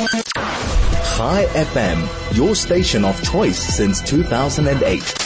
Chai FM, your station of choice since 2008.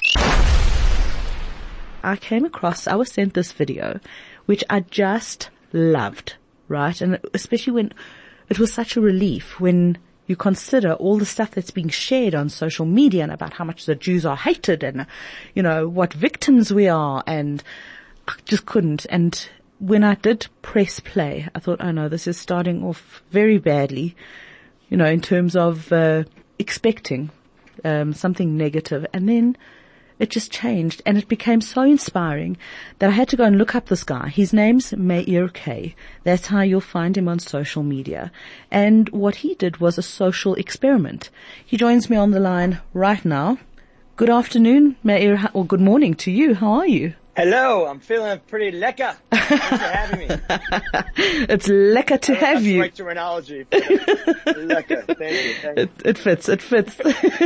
I was sent this video, which I just loved, right? And especially when it was such a relief when you consider all the stuff that's being shared on social media and about how much the Jews are hated and, you know, what victims we are, and I just couldn't. And when I did press play, I thought, oh no, this is starting off very badly, you know, in terms of expecting something negative. And then it just changed, and it became so inspiring that I had to go and look up this guy. His name's Meir Kay. That's how you'll find him on social media. And what he did was a social experiment. He joins me on the line right now. Good afternoon, Meir, or good morning to you. How are you? Hello, I'm feeling pretty lekker. Thanks for having me. It's lekker to have you. That's the right terminology. Lekker. Thank you. It fits.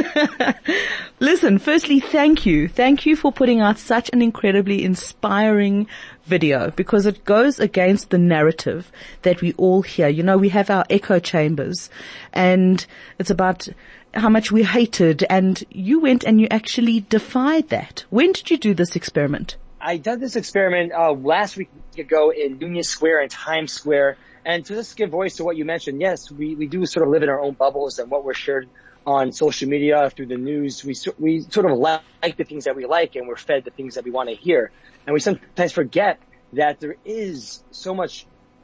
Listen, firstly, thank you. Thank you for putting out such an incredibly inspiring video, because it goes against the narrative that we all hear. You know, we have our echo chambers, and it's about how much we hated, and you went and you actually defied that. When did you do this experiment? I did this experiment last week ago in Union Square and Times Square, and to just give voice to what you mentioned, yes, we do sort of live in our own bubbles, and what we're shared on social media, through the news, we sort of like the things that we like, and we're fed the things that we want to hear. And we sometimes forget that there is so much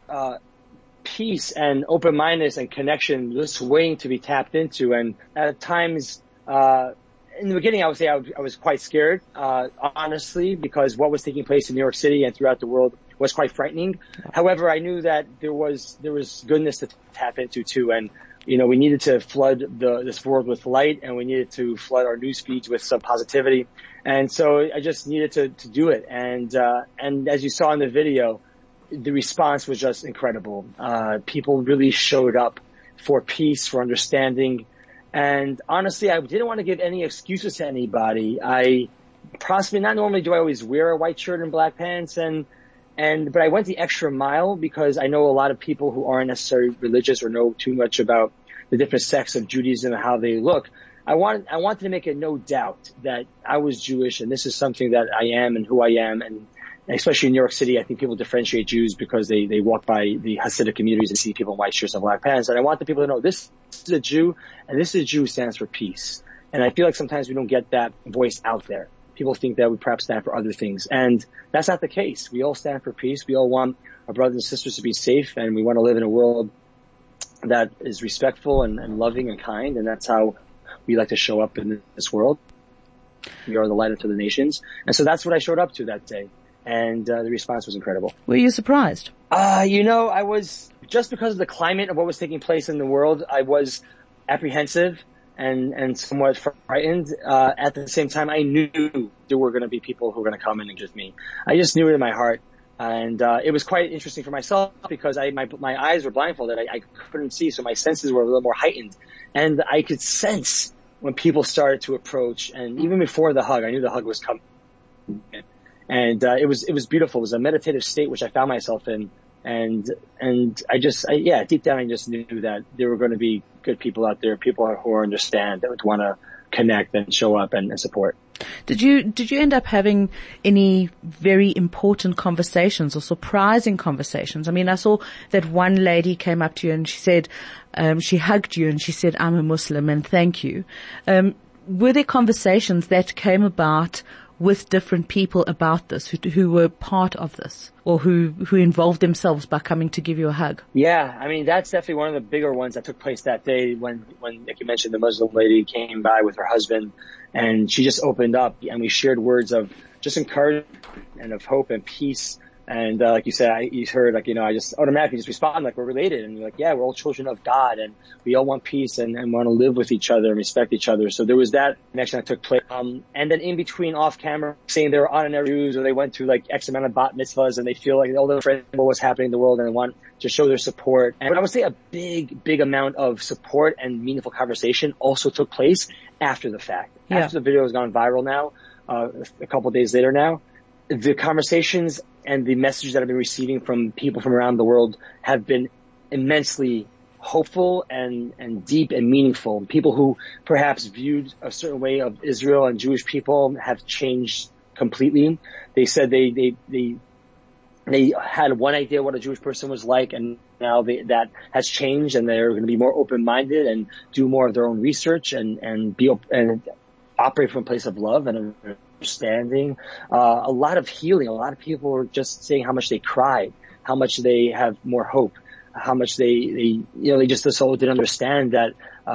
peace and open-mindedness and connection just waiting to be tapped into. And at times, in the beginning, I would say I was quite scared, honestly, because what was taking place in New York City and throughout the world was quite frightening. However, I knew that there was goodness to tap into too. And, you know, we needed to flood this world with light, and we needed to flood our news feeds with some positivity. And so I just needed to do it. And as you saw in the video, the response was just incredible. People really showed up for peace, for understanding. And honestly, I didn't want to give any excuses to anybody. Not normally do I always wear a white shirt and black pants, but I went the extra mile because I know a lot of people who aren't necessarily religious or know too much about the different sects of Judaism and how they look. I wanted to make it no doubt that I was Jewish, and this is something that I am and who I am. And especially in New York City, I think people differentiate Jews because they walk by the Hasidic communities and see people in white shirts and black pants. And I want the people to know this is a Jew, and this is a Jew who stands for peace. And I feel like sometimes we don't get that voice out there. People think that we perhaps stand for other things, and that's not the case. We all stand for peace. We all want our brothers and sisters to be safe, and we want to live in a world that is respectful and loving and kind, and that's how we like to show up in this world. We are the light unto the nations. And so that's what I showed up to that day. And the response was incredible. Were you surprised? You know, I was, just because of the climate of what was taking place in the world, I was apprehensive and somewhat frightened. At the same time, I knew there were going to be people who were going to come in and give me. I just knew it in my heart. And it was quite interesting for myself because my eyes were blindfolded. I couldn't see, so my senses were a little more heightened. And I could sense when people started to approach. And even before the hug, I knew the hug was coming. And it was beautiful. It was a meditative state which I found myself in, and deep down I just knew that there were going to be good people out there, people who understand, that would want to connect and show up and support. Did you end up having any very important conversations or surprising conversations? I mean, I saw that one lady came up to you and she said, she hugged you and she said, "I'm a Muslim and thank you." Were there conversations that came about with different people about this, who were part of this, or who involved themselves by coming to give you a hug? Yeah, I mean, that's definitely one of the bigger ones that took place that day when, like you mentioned, the Muslim lady came by with her husband, and she just opened up, and we shared words of just encouragement and of hope and peace. And like you said, you heard, like, you know, I just automatically just respond like we're related, and you're like, yeah, we're all children of God, and we all want peace and want to live with each other and respect each other. So there was that connection that took place. And then in between, off camera, saying they were honorary Jews, or they went through like X amount of bat mitzvahs, and they feel like all their friends know what's happening in the world and they want to show their support. And I would say a big amount of support and meaningful conversation also took place after the fact. Yeah. After the video has gone viral now, a couple of days later now, the conversations and the messages that I've been receiving from people from around the world have been immensely hopeful and deep and meaningful. People who perhaps viewed a certain way of Israel and Jewish people have changed completely. They said they had one idea what a Jewish person was like, and now that has changed, and they're going to be more open-minded and do more of their own research and operate from a place of love and understanding. A lot of healing. A lot of people were just saying how much they cried, how much they have more hope, how much they just didn't understand that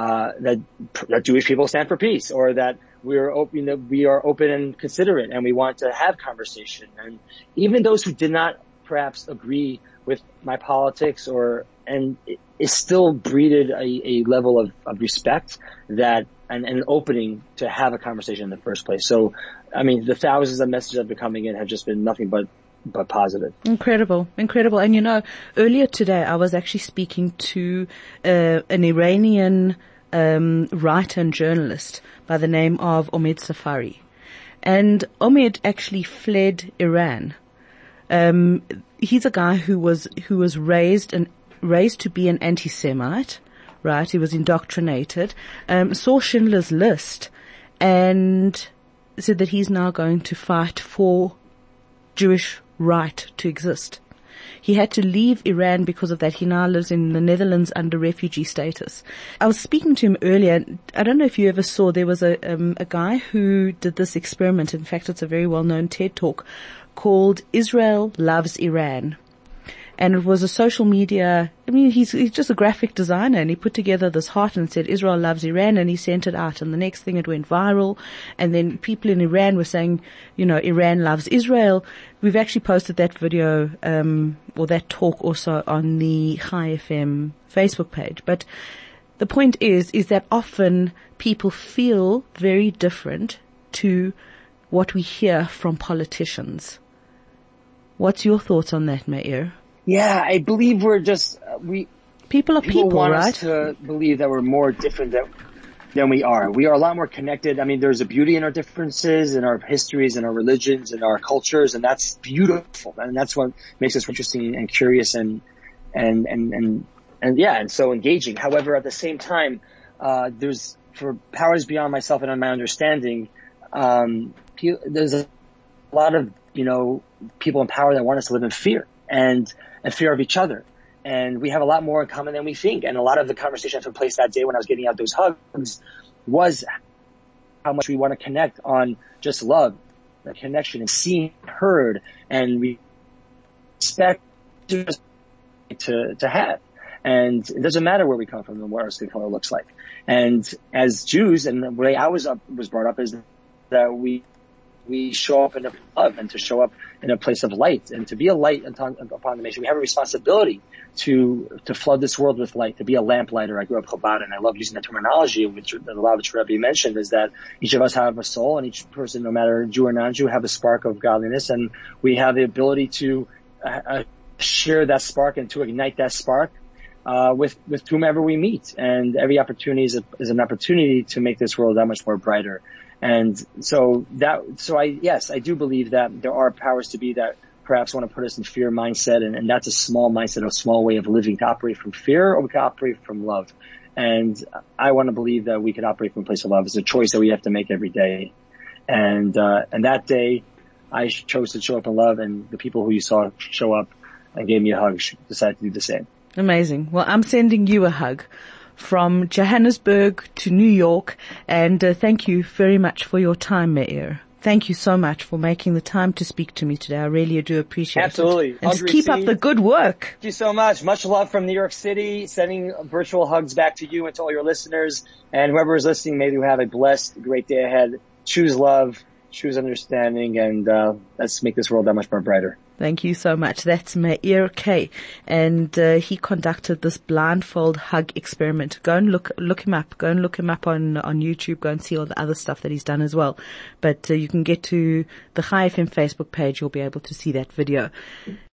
Jewish people stand for peace, or that we are open and considerate, and we want to have conversation. And even those who did not perhaps agree with my politics, it still breeded a level of respect and an opening to have a conversation in the first place. So, I mean, the thousands of messages that have been coming in have just been nothing but positive. Incredible. And earlier today I was actually speaking to an Iranian writer and journalist by the name of Omid Safari. And Omid actually fled Iran. He's a guy who was raised to be an anti-Semite, right? He was indoctrinated, saw Schindler's List, and said that he's now going to fight for Jewish right to exist. He had to leave Iran because of that. He now lives in the Netherlands under refugee status. I was speaking to him earlier. I don't know if you ever saw, there was a guy who did this experiment. In fact, it's a very well-known TED Talk called Israel Loves Iran. And it was a social media, he's just a graphic designer, and he put together this heart and said, Israel loves Iran, and he sent it out. And the next thing, it went viral. And then people in Iran were saying, Iran loves Israel. We've actually posted that video, or that talk also on the Chai FM Facebook page. But the point is that often people feel very different to what we hear from politicians. What's your thoughts on that, Meir? Yeah, I believe we're just, people want right? us to believe that we're more different than we are. We are a lot more connected. I mean, there's a beauty in our differences, in our histories, in our religions, in our cultures, and that's beautiful. And that's what makes us interesting and curious and so engaging. However, at the same time, there's, for powers beyond myself and my understanding, there's a lot of, people in power that want us to live in fear and fear of each other. And we have a lot more in common than we think. And a lot of the conversation that took place that day when I was getting out those hugs was how much we want to connect on just love, the connection, and seeing, heard, and respect to have. And it doesn't matter where we come from and what our skin color looks like. And as Jews, and the way I was brought up is that we show up in a love, and to show up in a place of light, and to be a light upon the nation. We have a responsibility to flood this world with light, to be a lamplighter. I grew up Chabad, and I love using that terminology, which the Lubavitch Rebbe mentioned, is that each of us have a soul, and each person, no matter Jew or non-Jew, have a spark of godliness, and we have the ability to share that spark and to ignite that spark with whomever we meet. And every opportunity is an opportunity to make this world that much more brighter. And I do believe that there are powers to be that perhaps want to put us in fear mindset, and that's a small mindset, a small way of living, to operate from fear, or we can operate from love. And I want to believe that we can operate from a place of love. It's a choice that we have to make every day. And that day I chose to show up in love, and the people who you saw show up and gave me a hug decided to do the same. Amazing. Well, I'm sending you a hug from Johannesburg to New York, and thank you very much for your time, Meir. Thank you so much for making the time to speak to me today. I really do appreciate Absolutely. it. And keep up the good work. Thank you so much. Much love from New York City. Sending virtual hugs back to you and to all your listeners. And whoever is listening, may you have a blessed, great day ahead. Choose love, choose understanding, and let's make this world that much more brighter. Thank you so much. That's Meir Kay, and he conducted this blindfold hug experiment. Go and look him up. Go and look him up on YouTube. Go and see all the other stuff that he's done as well. But you can get to the Chai FM Facebook page. You'll be able to see that video.